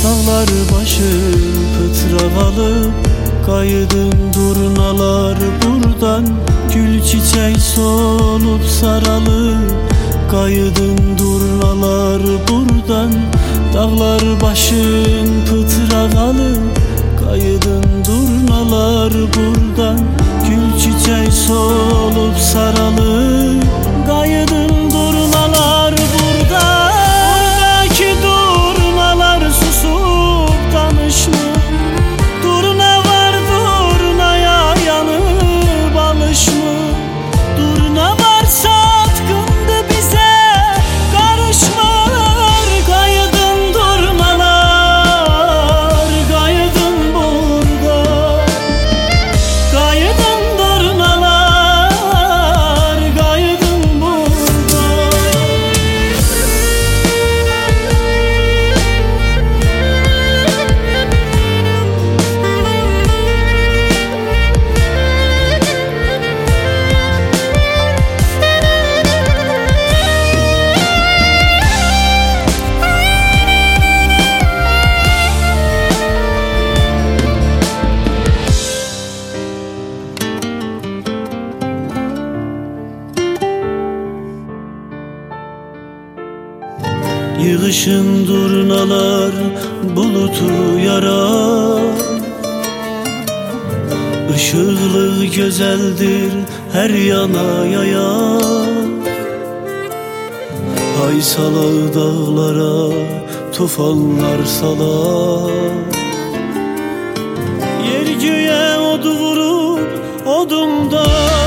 Dağlar başı pıtravalı, kayıdın durnalar buradan. Gül çiçek solup saralı, kayıdın durnalar buradan. Dağlar başın pıtravalı, kayıdın durnalar buradan. Gül çiçek solup saralı, kayıdın durnalar buradan. Oradaki durnalar susup danışma, durna var durnaya yanıp alışma. Durna var satkındı bize karışmalar. Kayıdın durnalar, kayıdın burada. Kayıdın durnalar, kayıdın burada. Yığışın durnalar bulutu yarar, Işıklı güzeldir her yana yayar. Ay salar dağlara tufanlar salar. Yer göğe od vurup odumda